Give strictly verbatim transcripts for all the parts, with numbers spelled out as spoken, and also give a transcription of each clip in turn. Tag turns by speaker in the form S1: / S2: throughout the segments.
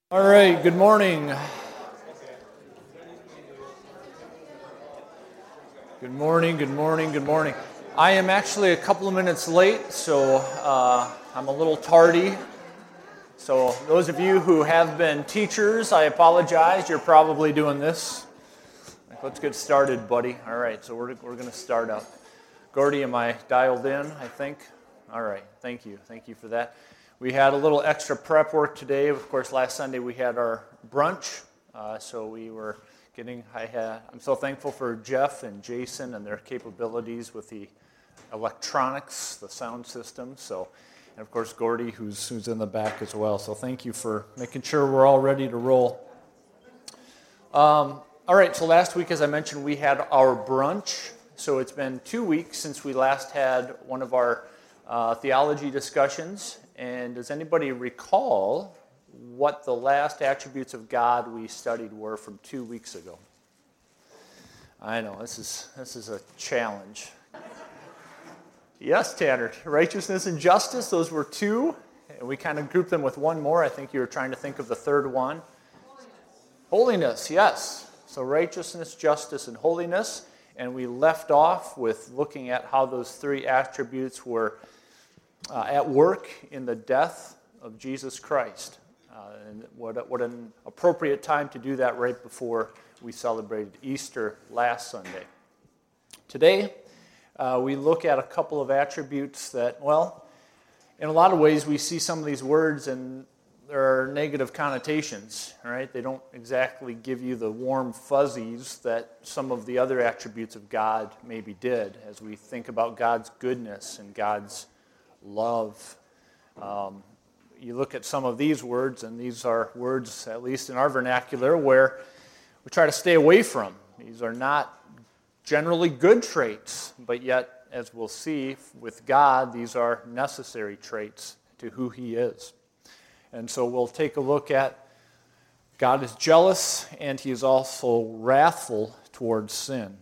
S1: All right, good morning. Good morning, good morning, good morning. I am actually a couple of minutes late, so uh, I'm a little tardy. So those of you who have been teachers, I apologize. You're probably doing this. Let's get started, buddy. All right, so we're, we're going to start up. Gordy, am I dialed in, I think? All right, thank you. Thank you for that. We had a little extra prep work today. Of course, last Sunday we had our brunch, uh, so we were getting, I had, I'm so thankful for Jeff and Jason and their capabilities with the electronics, the sound system, so, and of course Gordy, who's, who's in the back as well, so thank you for making sure we're all ready to roll. Um, all right, so last week, as I mentioned, we had our brunch, so it's been two weeks since we last had one of our uh, theology discussions. And does anybody recall what the last attributes of God we studied were from two weeks ago? I know, this is this is a challenge. Yes, Tanner, righteousness and justice, those were two. And we kind of grouped them with one more. I think you were trying to think of the third one. Holiness, holiness, yes. So righteousness, justice, and holiness. And we left off with looking at how those three attributes were Uh, at work in the death of Jesus Christ. Uh, and what, what an appropriate time to do that right before we celebrated Easter last Sunday. Today, uh, we look at a couple of attributes that, well, in a lot of ways we see some of these words and there are negative connotations, right? They don't exactly give you the warm fuzzies that some of the other attributes of God maybe did as we think about God's goodness and God's love. Um, you look at some of these words, and these are words, at least in our vernacular, where we try to stay away from. These are not generally good traits, but yet, as we'll see, with God, these are necessary traits to who He is. And so we'll take a look at God is jealous, and He is also wrathful towards sin.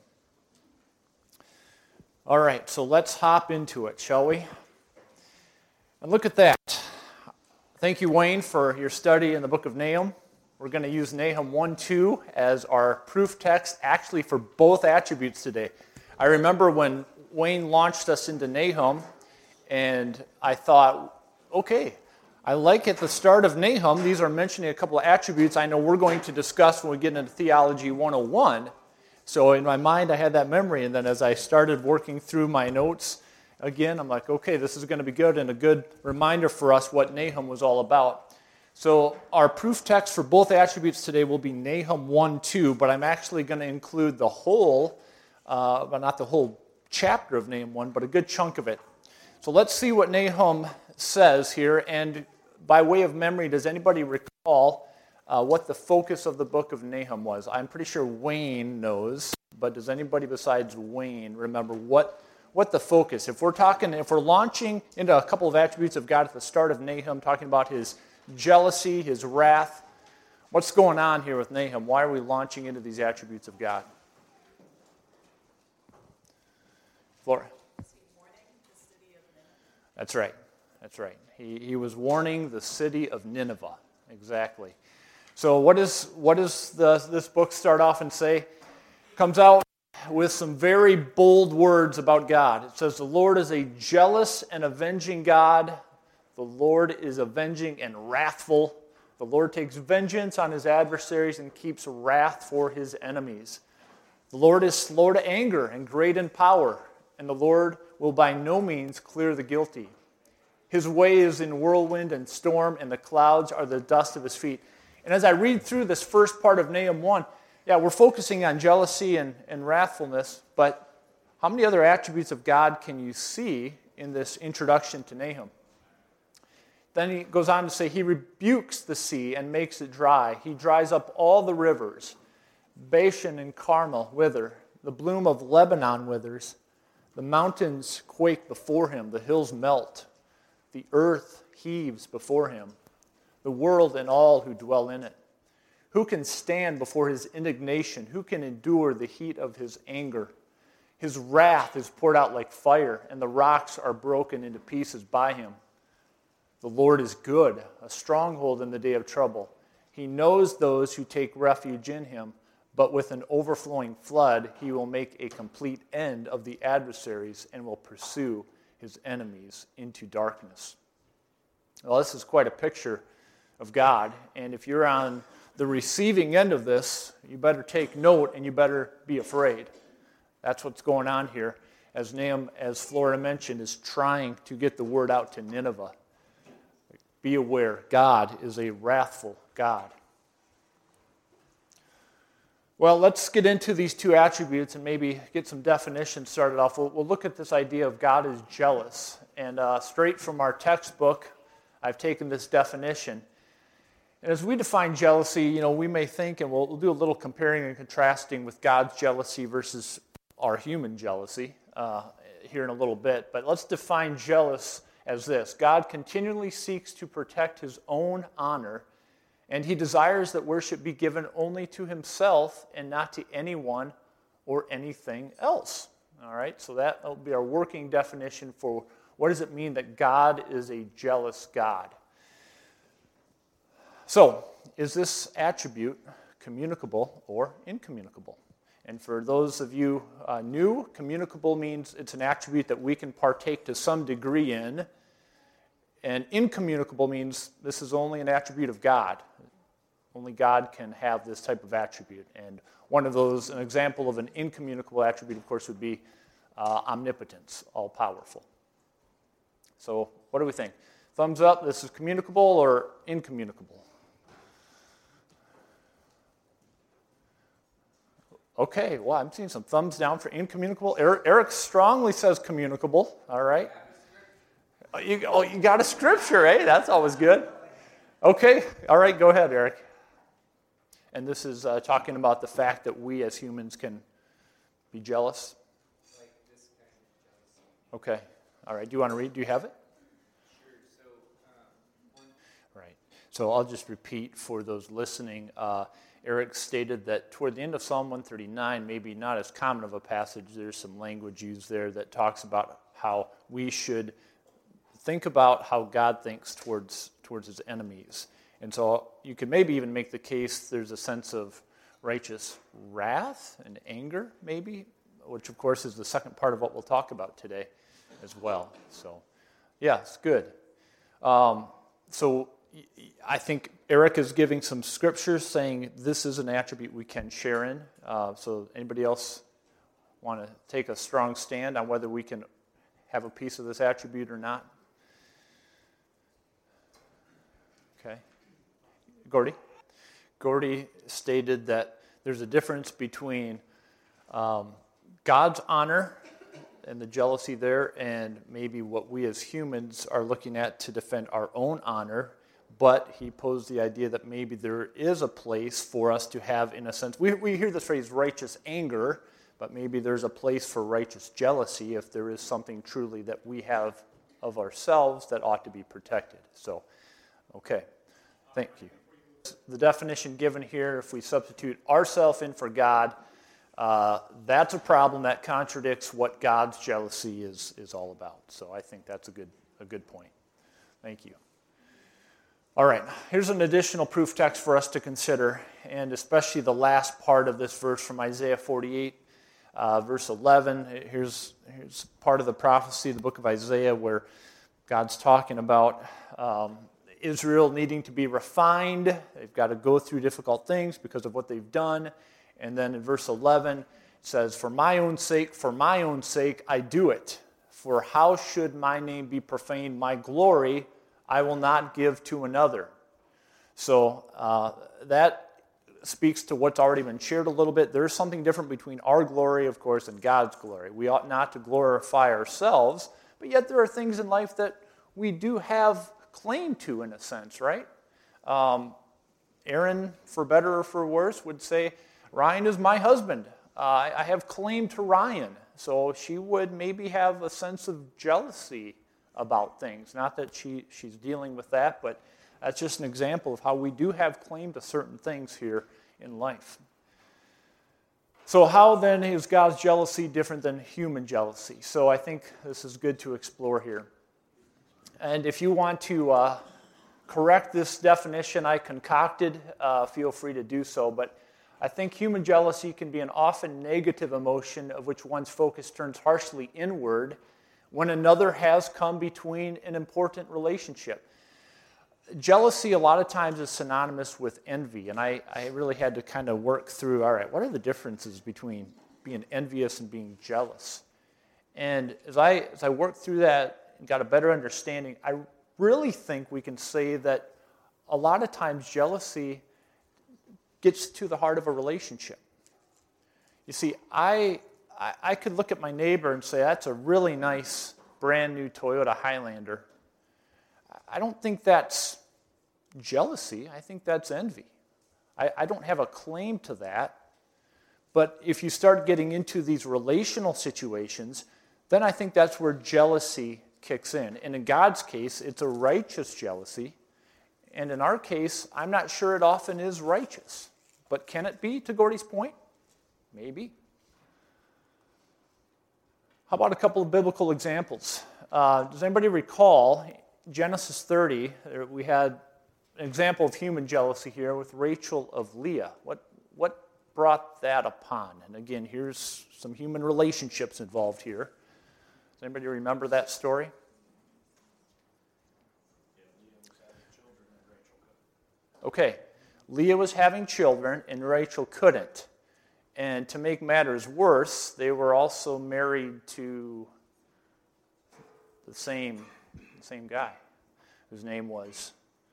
S1: All right, so let's hop into it, shall we? And look at that. Thank you, Wayne, for your study in the book of Nahum. We're going to use Nahum one two as our proof text, actually for both attributes today. I remember when Wayne launched us into Nahum, and I thought, okay, I like at the start of Nahum, these are mentioning a couple of attributes I know we're going to discuss when we get into Theology one oh one. So in my mind, I had that memory, and then as I started working through my notes, again, I'm like, okay, this is going to be good and a good reminder for us what Nahum was all about. So our proof text for both attributes today will be Nahum one two, but I'm actually going to include the whole, uh, well, not the whole chapter of Nahum one, but a good chunk of it. So let's see what Nahum says here, and by way of memory, does anybody recall uh, what the focus of the book of Nahum was? I'm pretty sure Wayne knows, but does anybody besides Wayne remember what What the focus? If we're talking, if we're launching into a couple of attributes of God at the start of Nahum, talking about His jealousy, His wrath, what's going on here with Nahum? Why are we launching into these attributes of God? Flora. That's right. That's right. He he was warning the city of Nineveh. Exactly. So what is what does the, this book start off and say? Comes out with some very bold words about God. It says, the Lord is a jealous and avenging God. The Lord is avenging and wrathful. The Lord takes vengeance on His adversaries and keeps wrath for His enemies. The Lord is slow to anger and great in power, and the Lord will by no means clear the guilty. His way is in whirlwind and storm, and the clouds are the dust of His feet. And as I read through this first part of Nahum one, yeah, we're focusing on jealousy and, and wrathfulness, but how many other attributes of God can you see in this introduction to Nahum? Then he goes on to say, He rebukes the sea and makes it dry. He dries up all the rivers. Bashan and Carmel wither. The bloom of Lebanon withers. The mountains quake before Him. The hills melt. The earth heaves before Him. The world and all who dwell in it. Who can stand before His indignation? Who can endure the heat of His anger? His wrath is poured out like fire, and the rocks are broken into pieces by Him. The Lord is good, a stronghold in the day of trouble. He knows those who take refuge in him, but with an overflowing flood, he will make a complete end of the adversaries and will pursue his enemies into darkness. Well, this is quite a picture of God, and if you're on the receiving end of this, you better take note and you better be afraid. That's what's going on here, as Nahum, as Flora mentioned, is trying to get the word out to Nineveh. Be aware, God is a wrathful God. Well, let's get into these two attributes and maybe get some definitions started off. We'll, we'll look at this idea of God is jealous. And uh, straight from our textbook, I've taken this definition. And as we define jealousy, you know, we may think, and we'll, we'll do a little comparing and contrasting with God's jealousy versus our human jealousy uh, here in a little bit. But let's define jealous as this. God continually seeks to protect his own honor, and he desires that worship be given only to himself and not to anyone or anything else. All right, so that will be our working definition for what does it mean that God is a jealous God. So, is this attribute communicable or incommunicable? And for those of you uh, new, communicable means it's an attribute that we can partake to some degree in. And incommunicable means this is only an attribute of God. Only God can have this type of attribute. And one of those, an example of an incommunicable attribute, of course, would be uh, omnipotence, all-powerful. So what do we think? Thumbs up, this is communicable or incommunicable? Okay, well, I'm seeing some thumbs down for incommunicable. Eric, Eric strongly says communicable, all right? Oh you, oh, you got a scripture, eh? That's always good. Okay, all right, go ahead, Eric. And this is uh, talking about the fact that we as humans can be jealous.
S2: Like this kind of jealousy.
S1: Okay, all right. Do you want to read? Do you have it?
S2: Sure. So, um, one...
S1: Right. So I'll just repeat for those listening. Uh, Eric stated that toward the end of Psalm one thirty-nine, maybe not as common of a passage, there's some language used there that talks about how we should think about how God thinks towards towards his enemies. And so you could maybe even make the case there's a sense of righteous wrath and anger, maybe, which of course is the second part of what we'll talk about today as well. So, yeah, it's good. Um, so I think Eric is giving some scriptures saying this is an attribute we can share in. Uh, so anybody else want to take a strong stand on whether we can have a piece of this attribute or not? Okay. Gordy? Gordy stated that there's a difference between um, God's honor and the jealousy there and maybe what we as humans are looking at to defend our own honor. But he posed the idea that maybe there is a place for us to have, in a sense, we, we hear the phrase righteous anger, but maybe there's a place for righteous jealousy if there is something truly that we have of ourselves that ought to be protected. So, okay, thank you. The definition given here, if we substitute ourselves in for God, uh, that's a problem that contradicts what God's jealousy is, is all about. So I think that's a good, a good point. Thank you. All right, here's an additional proof text for us to consider, and especially the last part of this verse from Isaiah forty-eight, uh, verse eleven. Here's, here's part of the prophecy, the book of Isaiah, where God's talking about um, Israel needing to be refined. They've got to go through difficult things because of what they've done. And then in verse eleven, it says, "For my own sake, for my own sake, I do it. For how should my name be profaned? My glory I will not give to another." So uh, that speaks to what's already been shared a little bit. There's something different between our glory, of course, and God's glory. We ought not to glorify ourselves, but yet there are things in life that we do have claim to, in a sense, right? Um, Aaron, for better or for worse, would say, Ryan is my husband. Uh, I, I have claim to Ryan. So she would maybe have a sense of jealousy about things. Not that she, she's dealing with that, but that's just an example of how we do have claim to certain things here in life. So how then is God's jealousy different than human jealousy? So I think this is good to explore here. And if you want to uh, correct this definition I concocted, uh, feel free to do so. But I think human jealousy can be an often negative emotion of which one's focus turns harshly inward when another has come between an important relationship. Jealousy a lot of times is synonymous with envy, and I, I really had to kind of work through, all right, what are the differences between being envious and being jealous? And as I, as I worked through that and got a better understanding, I really think we can say that a lot of times jealousy gets to the heart of a relationship. You see, I, I, I could look at my neighbor and say, that's a really nice brand new Toyota Highlander. I don't think that's jealousy. I think that's envy. I, I don't have a claim to that. But if you start getting into these relational situations, then I think that's where jealousy kicks in. And in God's case, it's a righteous jealousy. And in our case, I'm not sure it often is righteous. But can it be, to Gordy's point? Maybe. How about a couple of biblical examples? Uh, does anybody recall Genesis thirty? We had an example of human jealousy here with Rachel of Leah. What, what brought that upon? And again, here's some human relationships involved here. Does anybody remember that story? Okay, Leah was having children and Rachel couldn't. And to make matters worse, they were also married to the same, the same guy, whose name was.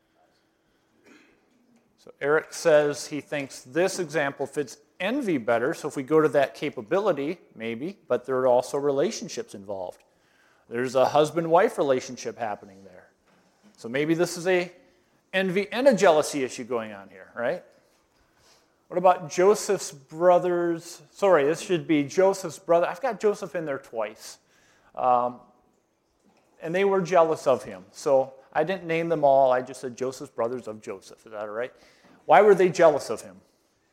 S1: So Eric says he thinks this example fits envy better. So if we go to that capability, maybe, but there are also relationships involved. There's a husband-wife relationship happening there. So maybe this is a envy and a jealousy issue going on here, right? What about Joseph's brothers? Sorry, this should be Joseph's brother. I've got Joseph in there twice. Um, and they were jealous of him. So I didn't name them all. I just said Joseph's brothers of Joseph. Is that all right? Why were they jealous of him?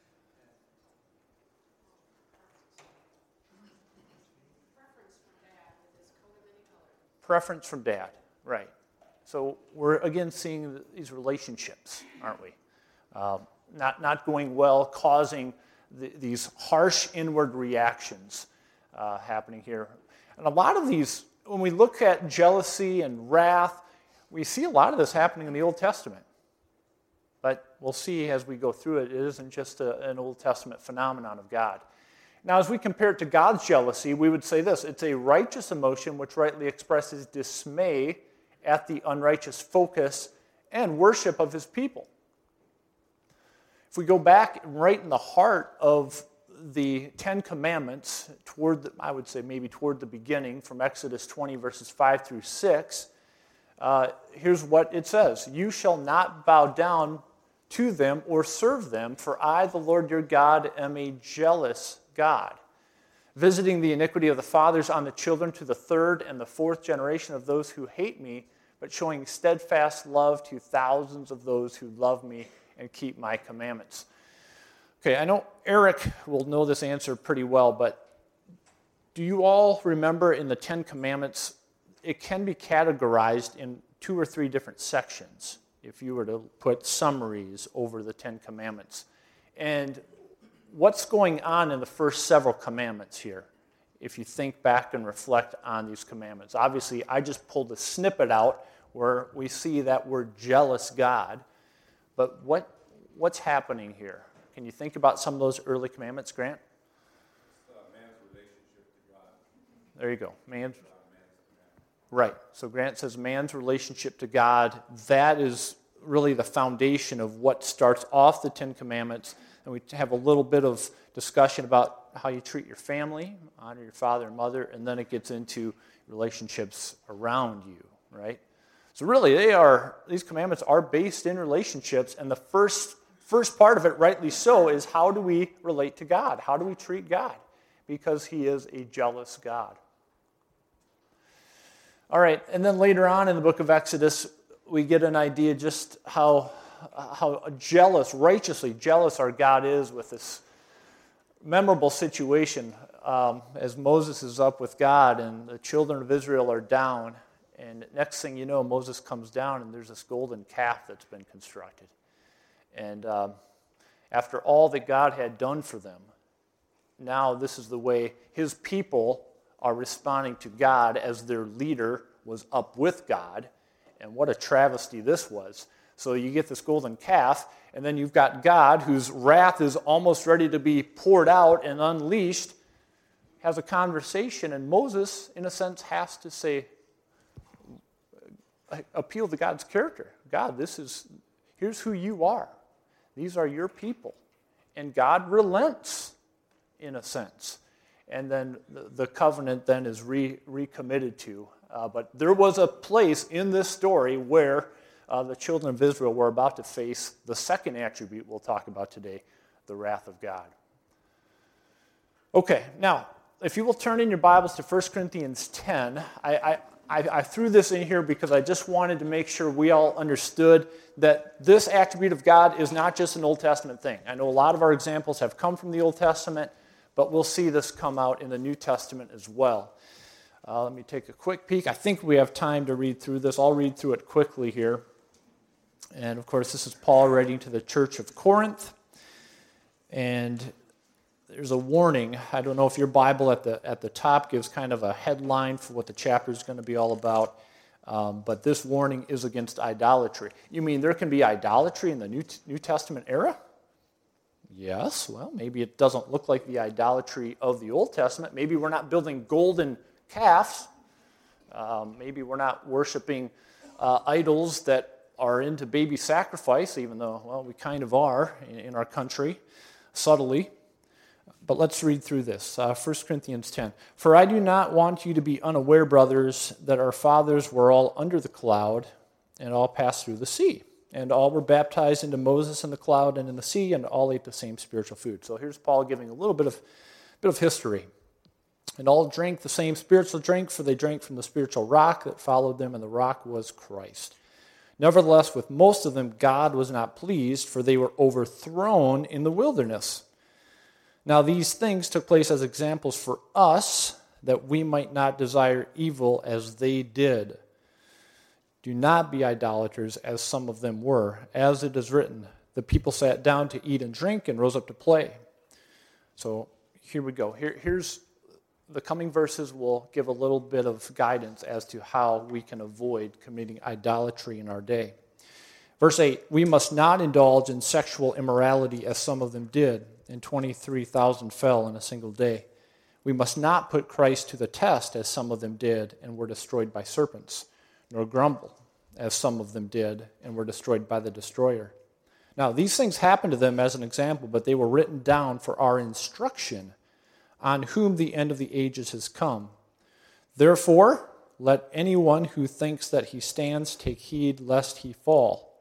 S1: Preference from dad, right. So we're, again, seeing these relationships, aren't we? Um, not, not going well, causing the, these harsh inward reactions uh, happening here. And a lot of these, when we look at jealousy and wrath, we see a lot of this happening in the Old Testament. But we'll see as we go through it, it isn't just a, an Old Testament phenomenon of God. Now, as we compare it to God's jealousy, we would say this: it's a righteous emotion which rightly expresses dismay at the unrighteous focus and worship of his people. If we go back right in the heart of the Ten Commandments, toward the, I would say maybe toward the beginning, from Exodus twenty, verses five through six, uh, here's what it says: "You shall not bow down to them or serve them, for I, the Lord your God, am a jealous God, visiting the iniquity of the fathers on the children to the third and the fourth generation of those who hate me, but showing steadfast love to thousands of those who love me and keep my commandments." Okay, I know Eric will know this answer pretty well, but do you all remember in the Ten Commandments, it can be categorized in two or three different sections if you were to put summaries over the Ten Commandments. And what's going on in the first several commandments here, if you think back and reflect on these commandments? Obviously, I just pulled a snippet out where we see that word jealous God. But what what's happening here? Can you think about some of those early commandments, Grant?
S3: Uh, man's relationship to God.
S1: There you go. Man's, right. So Grant says man's relationship to God, that is really the foundation of what starts off the Ten Commandments. And we have a little bit of discussion about how you treat your family, honor your father and mother, and then it gets into relationships around you, right? So really, they are these commandments are based in relationships, and the first first part of it, rightly so, is how do we relate to God? How do we treat God? Because he is a jealous God. All right, and then later on in the book of Exodus, we get an idea just how how jealous, righteously jealous our God is with this memorable situation um, as Moses is up with God and the children of Israel are down, And next thing you know, Moses comes down and there's this golden calf that's been constructed. And um, after all that God had done for them, now this is the way his people are responding to God as their leader was up with God. And what a travesty this was. So you get this golden calf, and then you've got God, whose wrath is almost ready to be poured out and unleashed, has a conversation, and Moses, in a sense, has to say, appeal to God's character. God, this is, here's who you are. These are your people. And God relents, in a sense. And then the covenant then is re, recommitted to. Uh, but there was a place in this story where uh, the children of Israel were about to face the second attribute we'll talk about today, the wrath of God. Okay, now, if you will turn in your Bibles to First Corinthians ten, I, I, I, I threw this in here because I just wanted to make sure we all understood that this attribute of God is not just an Old Testament thing. I know a lot of our examples have come from the Old Testament, but we'll see this come out in the New Testament as well. Uh, let me take a quick peek. I think we have time to read through this. I'll read through it quickly here. And, of course, this is Paul writing to the church of Corinth. And there's a warning. I don't know if your Bible at the at the top gives kind of a headline for what the chapter is going to be all about. Um, but this warning is against idolatry. You mean there can be idolatry in the New, New Testament era? Yes. Well, maybe it doesn't look like the idolatry of the Old Testament. Maybe we're not building golden calves. Um, maybe we're not worshiping uh, idols that are into baby sacrifice, even though, well, we kind of are in, in our country, subtly. But let's read through this. Uh, First Corinthians ten. For I do not want you to be unaware, brothers, that our fathers were all under the cloud and all passed through the sea. And all were baptized into Moses in the cloud and in the sea, and all ate the same spiritual food. So here's Paul giving a little bit of, bit of history. And all drank the same spiritual drink, for they drank from the spiritual rock that followed them, and the rock was Christ. Nevertheless, with most of them God was not pleased, for they were overthrown in the wilderness. Now these things took place as examples for us, that we might not desire evil as they did. Do not be idolaters, as some of them were. As it is written, the people sat down to eat and drink and rose up to play. So here we go. Here, here's the coming verses will give a little bit of guidance as to how we can avoid committing idolatry in our day. Verse eight, we must not indulge in sexual immorality as some of them did, and twenty-three thousand fell in a single day. We must not put Christ to the test as some of them did and were destroyed by serpents, nor grumble as some of them did and were destroyed by the destroyer. Now, these things happened to them as an example, but they were written down for our instruction, on whom the end of the ages has come. Therefore, let anyone who thinks that he stands take heed lest he fall.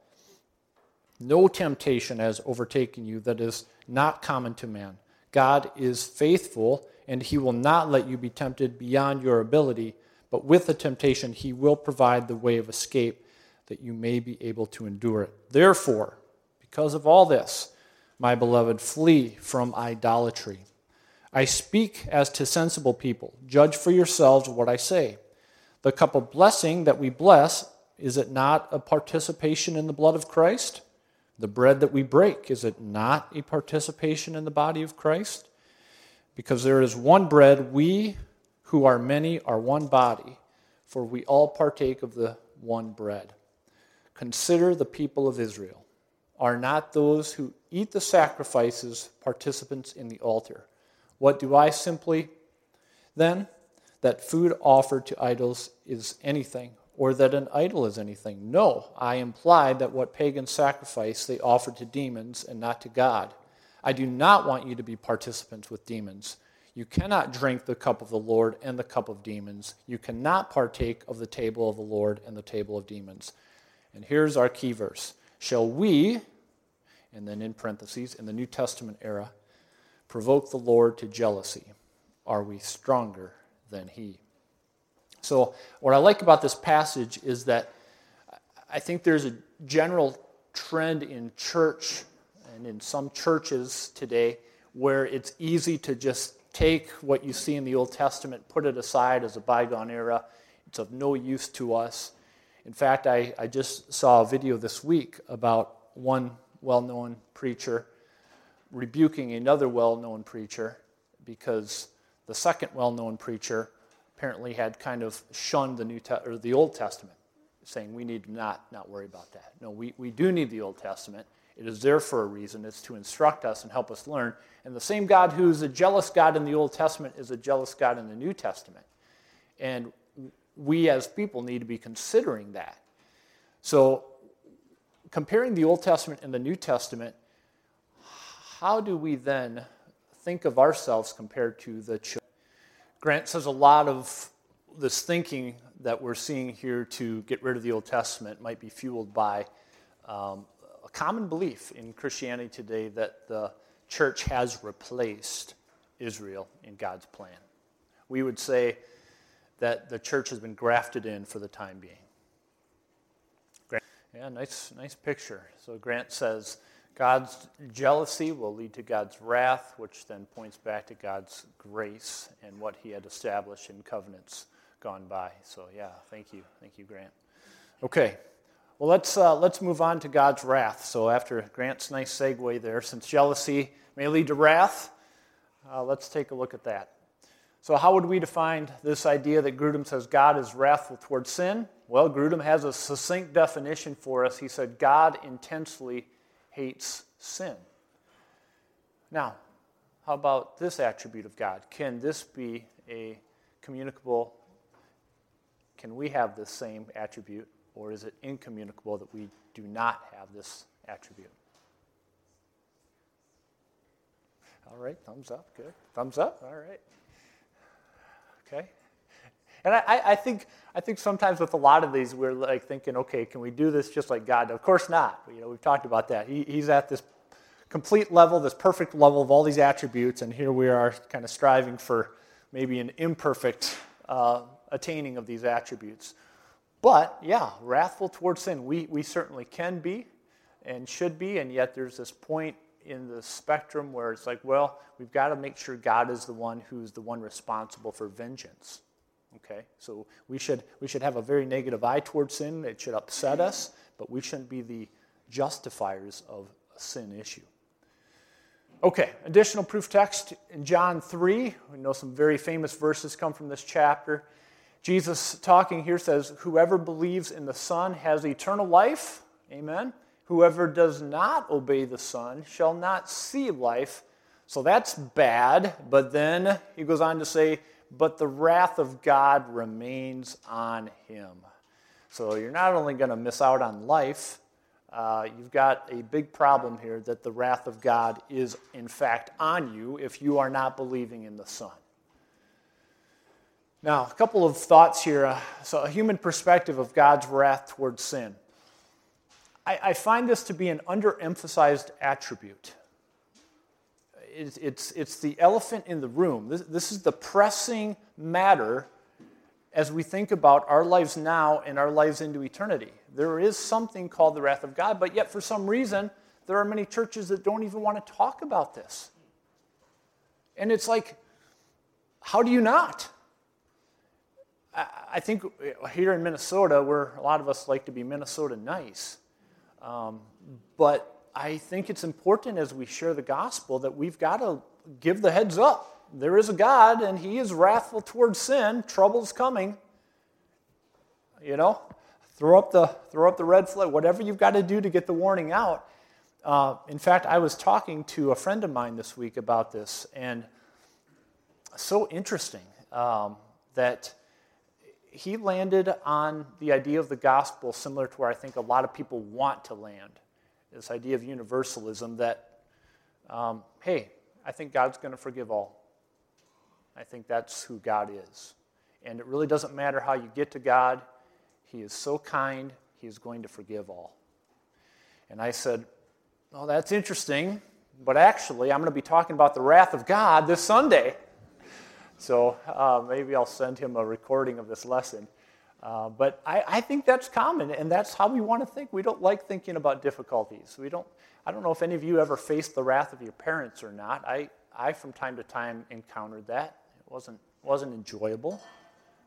S1: No temptation has overtaken you that is not common to man. God is faithful, and he will not let you be tempted beyond your ability, but with the temptation he will provide the way of escape that you may be able to endure it. Therefore, because of all this, my beloved, flee from idolatry. I speak as to sensible people. Judge for yourselves what I say. The cup of blessing that we bless, is it not a participation in the blood of Christ? The bread that we break, is it not a participation in the body of Christ? Because there is one bread, we who are many are one body, for we all partake of the one bread. Consider the people of Israel. Are not those who eat the sacrifices participants in the altar? What do I simply, then? That food offered to idols is anything, or that an idol is anything? No, I imply that what pagans sacrifice they offer to demons and not to God. I do not want you to be participants with demons. You cannot drink the cup of the Lord and the cup of demons. You cannot partake of the table of the Lord and the table of demons. And here's our key verse. Shall we, and then in parentheses, in the New Testament era, provoke the Lord to jealousy? Are we stronger than he? So what I like about this passage is that I think there's a general trend in church and in some churches today where it's easy to just take what you see in the Old Testament, put it aside as a bygone era, It's of no use to us. In fact, I, I just saw a video this week about one well-known preacher rebuking another well-known preacher because the second well-known preacher apparently had kind of shunned the New Te- or the Old Testament, saying we need to not, not worry about that. No, we, we do need the Old Testament. It is there for a reason. It's to instruct us and help us learn. And the same God who's a jealous God in the Old Testament is a jealous God in the New Testament. And we as people need to be considering that. So comparing the Old Testament and the New Testament, how do we then think of ourselves compared to the children? Grant says a lot of this thinking that we're seeing here to get rid of the Old Testament might be fueled by um, a common belief in Christianity today that the church has replaced Israel in God's plan. We would say that the church has been grafted in for the time being. Grant, yeah, nice, nice picture. So Grant says, God's jealousy will lead to God's wrath, which then points back to God's grace and what he had established in covenants gone by. So yeah, thank you. Thank you, Grant. Okay, well, let's uh, let's move on to God's wrath. So after Grant's nice segue there, since jealousy may lead to wrath, uh, let's take a look at that. So how would we define this idea that Grudem says God is wrathful towards sin? Well, Grudem has a succinct definition for us. He said, God intensely hates sin. Now, how about this attribute of God? Can this be a communicable, can we have this same attribute, or is it incommunicable that we do not have this attribute? All right, thumbs up, good. Thumbs up, all right. Okay. And I, I think I think sometimes with a lot of these, we're like thinking, okay, can we do this just like God? Of course not. You know, we've talked about that. He, he's at this complete level, this perfect level of all these attributes, and here we are kind of striving for maybe an imperfect uh, attaining of these attributes. But, yeah, wrathful towards sin, we, we certainly can be and should be, and yet there's this point in the spectrum where it's like, well, we've got to make sure God is the one who's the one responsible for vengeance. Okay, so we should we should have a very negative eye towards sin. It should upset us, but we shouldn't be the justifiers of a sin issue. Okay, additional proof text in John three. We know some very famous verses come from this chapter. Jesus talking here says, whoever believes in the Son has eternal life. Amen. Whoever does not obey the Son shall not see life. So that's bad, but then he goes on to say, but the wrath of God remains on him. So you're not only going to miss out on life, uh, you've got a big problem here that the wrath of God is in fact on you if you are not believing in the Son. Now, a couple of thoughts here. Uh, so a human perspective of God's wrath towards sin. I, I find this to be an underemphasized attribute. It's, it's, it's the elephant in the room. This, this is the pressing matter as we think about our lives now and our lives into eternity. There is something called the wrath of God, but yet for some reason, there are many churches that don't even want to talk about this. And it's like, how do you not? I, I think here in Minnesota, where a lot of us like to be Minnesota nice, um, but I think it's important as we share the gospel that we've got to give the heads up. There is a God, and he is wrathful towards sin. Trouble's coming. You know, throw up the throw up the red flag. Whatever you've got to do to get the warning out. Uh, in fact, I was talking to a friend of mine this week about this, and so interesting um, that he landed on the idea of the gospel similar to where I think a lot of people want to land. This idea of universalism that, um, hey, I think God's going to forgive all. I think that's who God is. And it really doesn't matter how you get to God. He is so kind, he is going to forgive all. And I said, oh, that's interesting, but actually I'm going to be talking about the wrath of God this Sunday. So uh, maybe I'll send him a recording of this lesson. Uh, but I, I think that's common, and that's how we want to think. We don't like thinking about difficulties. We don't. I don't know if any of you ever faced the wrath of your parents or not. I, I from time to time encountered that. It wasn't wasn't enjoyable.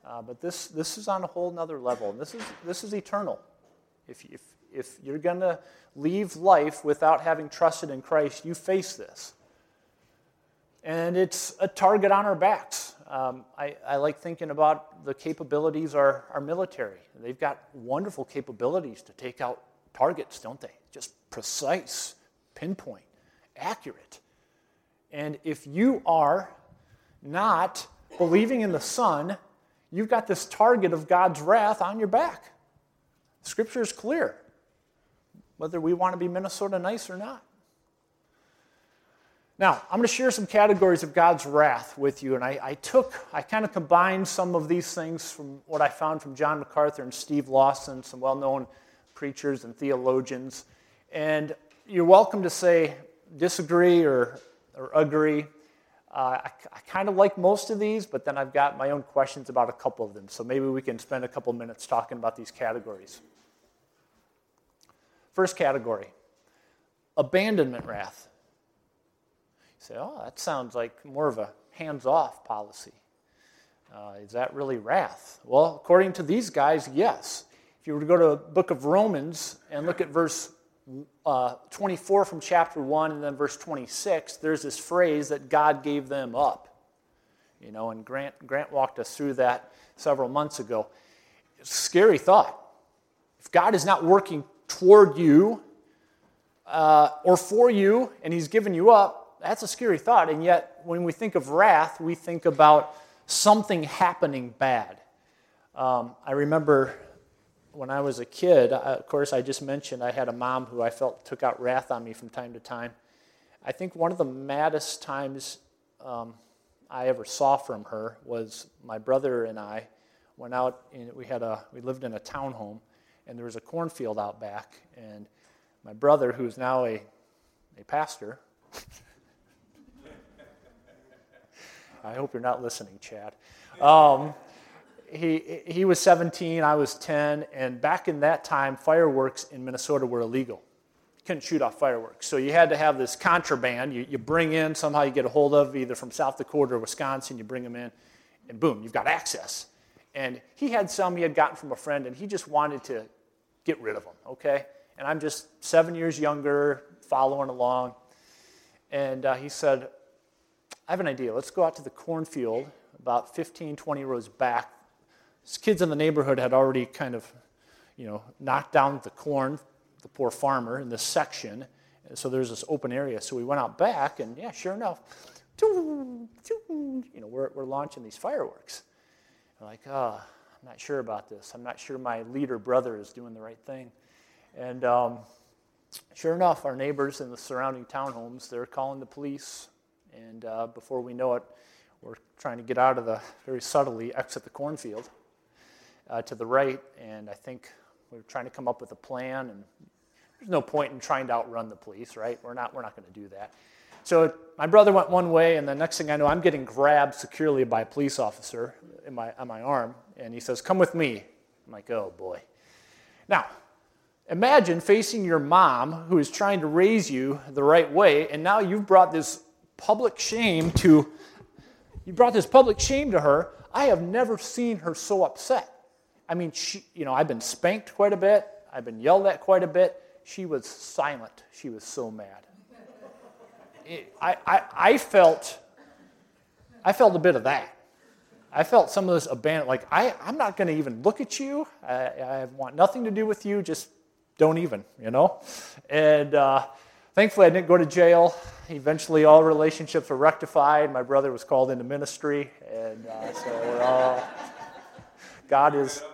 S1: Uh, but this this is on a whole nother level. This is this is eternal. If if if you're going to leave life without having trusted in Christ, you face this. And it's a target on our backs. Um, I, I like thinking about the capabilities of our, our military. They've got wonderful capabilities to take out targets, don't they? Just precise, pinpoint, accurate. And if you are not believing in the Son, you've got this target of God's wrath on your back. Scripture is clear, whether we want to be Minnesota nice or not. Now, I'm going to share some categories of God's wrath with you, and I, I took, I kind of combined some of these things from what I found from John MacArthur and Steve Lawson, some well-known preachers and theologians. And you're welcome to say disagree or, or agree. Uh, I, I kind of like most of these, but then I've got my own questions about a couple of them. So maybe we can spend a couple minutes talking about these categories. First category, abandonment wrath. You say, oh, that sounds like more of a hands-off policy. Uh, is that really wrath? Well, according to these guys, yes. If you were to go to the book of Romans and look at verse uh, twenty-four from chapter one and then verse twenty-six, there's this phrase that God gave them up. You know, and Grant, Grant walked us through that several months ago. It's a scary thought. If God is not working toward you uh, or for you and he's given you up, that's a scary thought. And yet, when we think of wrath, we think about something happening bad. Um, I remember when I was a kid, I, of course, I just mentioned I had a mom who I felt took out wrath on me from time to time. I think one of the maddest times um, I ever saw from her was my brother and I went out, and we had a we lived in a townhome, and there was a cornfield out back, and my brother, who's now a a pastor. I hope you're not listening, Chad. Um, he he was seventeen, I was ten, and back in that time, fireworks in Minnesota were illegal. You couldn't shoot off fireworks. So you had to have this contraband you, you bring in, somehow you get a hold of, either from South Dakota or Wisconsin, you bring them in, and boom, you've got access. And he had some he had gotten from a friend, and he just wanted to get rid of them, okay? And I'm just seven years younger, following along. And uh, he said, I have an idea. Let's go out to the cornfield about fifteen, twenty rows back. These kids in the neighborhood had already kind of, you know, knocked down the corn, the poor farmer, in this section. And so there's this open area. So we went out back, and yeah, sure enough, you know, we're, we're launching these fireworks. I'm like, oh, I'm not sure about this. I'm not sure my leader brother is doing the right thing. And um, sure enough, our neighbors in the surrounding townhomes, they're calling the police. And uh, before we know it, we're trying to get out of the, very subtly, exit the cornfield uh, to the right. And I think we're trying to come up with a plan. And there's no point in trying to outrun the police, right? We're not, we're not going to do that. So my brother went one way, and the next thing I know, I'm getting grabbed securely by a police officer in my, on my arm. And he says, come with me. I'm like, oh, boy. Now, imagine facing your mom who is trying to raise you the right way, and now you've brought this public shame to, you brought this public shame to her. I have never seen her so upset. I mean, she, you know, I've been spanked quite a bit. I've been yelled at quite a bit. She was silent. She was so mad. It, I, I, I felt, I felt a bit of that. I felt some of this abandon, like, I, I'm not going to even look at you. I, I want nothing to do with you. Just don't even, you know? And uh, thankfully, I didn't go to jail. Eventually, all relationships were rectified. My brother was called into ministry. And uh, so we're all, God is...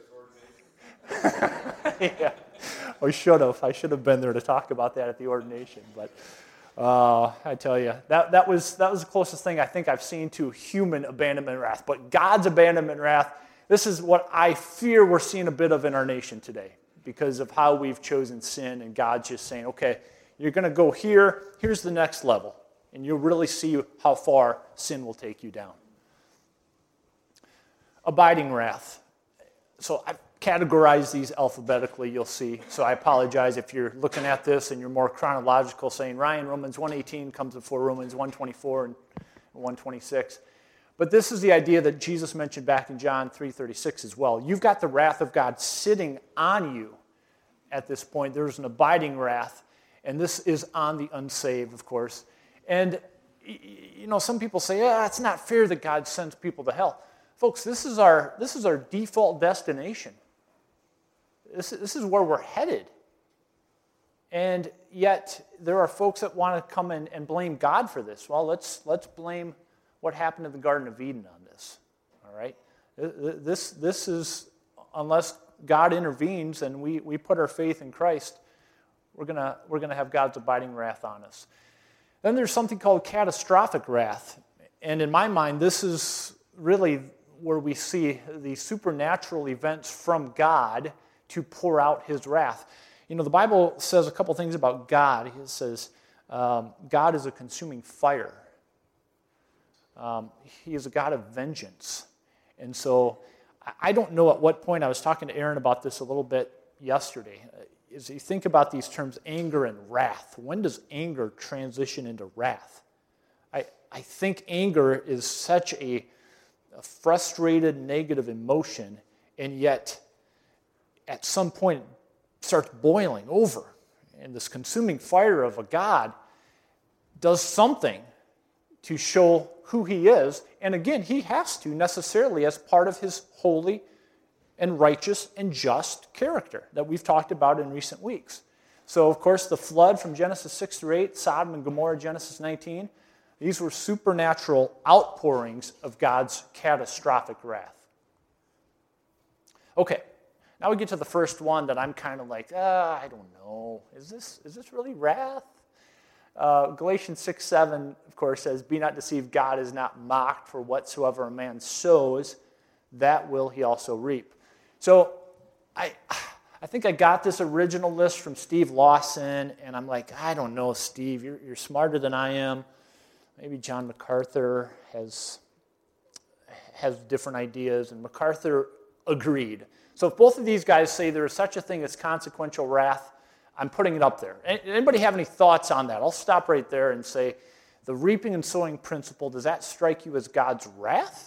S1: yeah, I should have. I should have been there to talk about that at the ordination. But uh, I tell you, that, that, was, that was the closest thing I think I've seen to human abandonment wrath. But God's abandonment wrath, this is what I fear we're seeing a bit of in our nation today because of how we've chosen sin, and God's just saying, okay, you're going to go here, here's the next level, and you'll really see how far sin will take you down. Abiding wrath. So I've categorized these alphabetically, you'll see. So I apologize if you're looking at this and you're more chronological, saying, Ryan, Romans one eighteen comes before Romans one twenty-four and one twenty-six. But this is the idea that Jesus mentioned back in John three thirty-six as well. You've got the wrath of God sitting on you at this point. There's an abiding wrath, and this is on the unsaved, of course. And, you know, some people say, yeah, it's not fair that God sends people to hell. Folks, this is our, this is our default destination. This, this is where we're headed. And yet, there are folks that want to come in and blame God for this. Well, let's, let's blame what happened in the Garden of Eden on this, all right? This, this is, unless God intervenes and we, we put our faith in Christ, we're gonna, we're gonna have God's abiding wrath on us. Then there's something called catastrophic wrath. And in my mind, this is really where we see the supernatural events from God to pour out his wrath. You know, the Bible says a couple things about God. It says um, God is a consuming fire. Um, he is a God of vengeance. And so I don't know at what point, I was talking to Aaron about this a little bit yesterday, as you think about these terms, anger and wrath. When does anger transition into wrath? I, I think anger is such a, a frustrated, negative emotion, and yet at some point it starts boiling over. And this consuming fire of a God does something to show who he is. And again, he has to necessarily as part of his holy and righteous and just character that we've talked about in recent weeks. So, of course, the flood from Genesis six through eight, Sodom and Gomorrah, Genesis nineteen, these were supernatural outpourings of God's catastrophic wrath. Okay, now we get to the first one that I'm kind of like, ah, I don't know. Is this, is this really wrath? Uh, Galatians six seven, of course, says, be not deceived, God is not mocked, for whatsoever a man sows, that will he also reap. So I I think I got this original list from Steve Lawson, and I'm like, I don't know, Steve, you're, you're smarter than I am. Maybe John MacArthur has, has different ideas, and MacArthur agreed. So if both of these guys say there is such a thing as consequential wrath, I'm putting it up there. Anybody have any thoughts on that? I'll stop right there and say, the reaping and sowing principle, does that strike you as God's wrath?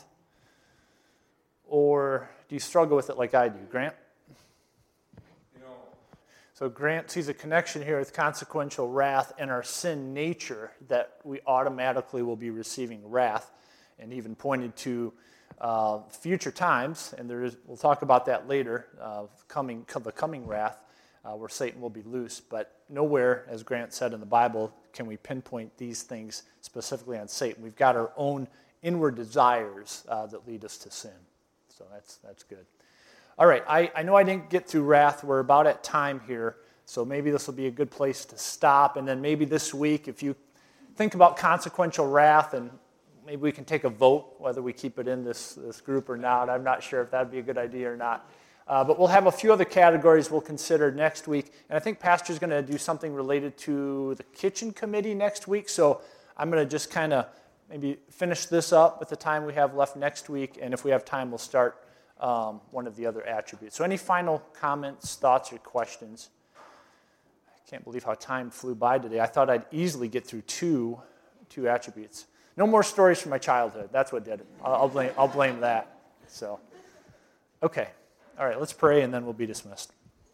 S1: Or do you struggle with it like I do? Grant?
S3: You know,
S1: So Grant sees a connection here with consequential wrath and our sin nature, that we automatically will be receiving wrath, and even pointed to uh, future times, and there is, we'll talk about that later, uh, coming the coming wrath, uh, where Satan will be loose. But nowhere, as Grant said in the Bible, can we pinpoint these things specifically on Satan. We've got our own inward desires uh, that lead us to sin. So that's that's good. All right, I, I know I didn't get through wrath. We're about at time here, so maybe this will be a good place to stop. And then maybe this week, if you think about consequential wrath, and maybe we can take a vote whether we keep it in this, this group or not. I'm not sure if that would be a good idea or not. Uh, but we'll have a few other categories we'll consider next week. And I think Pastor's going to do something related to the kitchen committee next week. So I'm going to just kind of maybe finish this up with the time we have left next week. And if we have time, we'll start um, one of the other attributes. So any final comments, thoughts, or questions? I can't believe how time flew by today. I thought I'd easily get through two, two attributes. No more stories from my childhood. That's what did it. I'll, I'll blame, I'll blame that. So, okay. All right, let's pray, and then we'll be dismissed.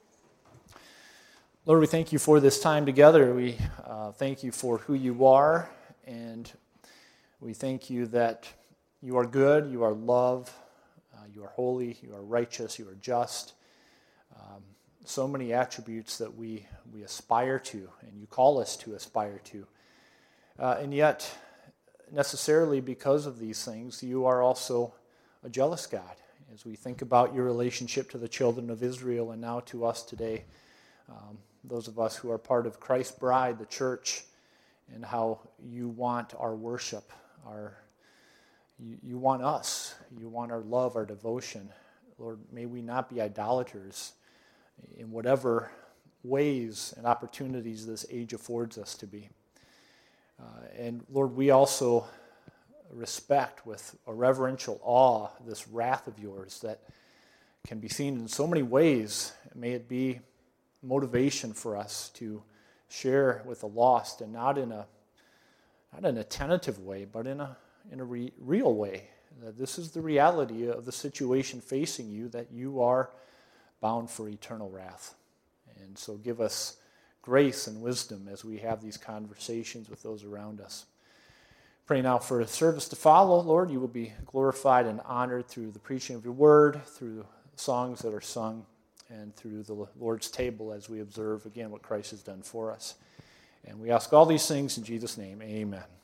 S1: Lord, we thank you for this time together. We uh, thank you for who you are, and we thank you that you are good, you are love, uh, you are holy, you are righteous, you are just. Um, so many attributes that we, we aspire to, and you call us to aspire to. Uh, and yet, necessarily because of these things, you are also a jealous God. As we think about your relationship to the children of Israel and now to us today, um, those of us who are part of Christ's bride, the church, and how you want our worship, our you, you want us, you want our love, our devotion. Lord, may we not be idolaters in whatever ways and opportunities this age affords us to be. Uh, and Lord, we also respect with a reverential awe this wrath of yours that can be seen in so many ways. May it be motivation for us to share with the lost, and not in a not in a tentative way, but in a in a re, real way, that this is the reality of the situation facing you, that you are bound for eternal wrath. And so give us grace and wisdom as we have these conversations with those around us. Pray now for a service to follow, Lord. You will be glorified and honored through the preaching of your word, through songs that are sung, and through the Lord's table as we observe, again, what Christ has done for us. And we ask all these things in Jesus' name. Amen.